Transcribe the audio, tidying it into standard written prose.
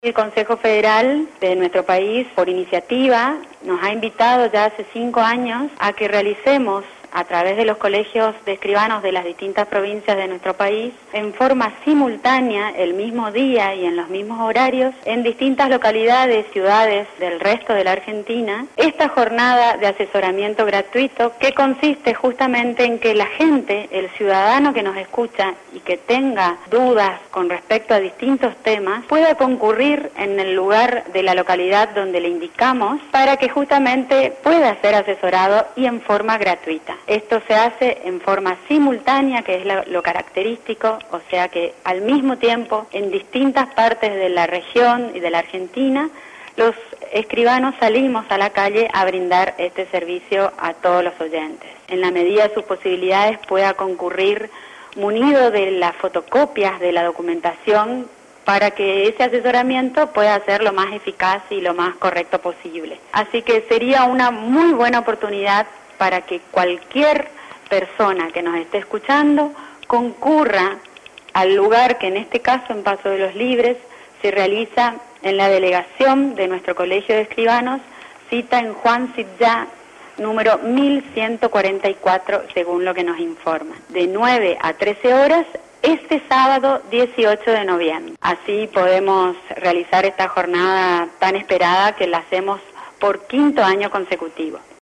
El Consejo Federal de nuestro país, por iniciativa, nos ha invitado ya hace 5 años a que realicemos a través de los colegios de escribanos de las distintas provincias de nuestro país, en forma simultánea, el mismo día y en los mismos horarios, en distintas localidades, ciudades del resto de la Argentina, esta jornada de asesoramiento gratuito que consiste justamente en que la gente, el ciudadano que nos escucha y que tenga dudas con respecto a distintos temas, pueda concurrir en el lugar de la localidad donde le indicamos para que justamente pueda ser asesorado y en forma gratuita. Esto se hace en forma simultánea, que es lo característico, o sea que al mismo tiempo en distintas partes de la región y de la Argentina, los escribanos salimos a la calle a brindar este servicio a todos los oyentes. En la medida de sus posibilidades pueda concurrir munido de las fotocopias de la documentación para que ese asesoramiento pueda ser lo más eficaz y lo más correcto posible. Así que sería una muy buena oportunidad para que cualquier persona que nos esté escuchando concurra al lugar que en este caso, en Paso de los Libres, se realiza en la delegación de nuestro Colegio de Escribanos, cita en Juan Sitjá, número 1144, según lo que nos informa, de 9 a 13 horas, este sábado 18 de noviembre. Así podemos realizar esta jornada tan esperada que la hacemos por 5.º año consecutivo.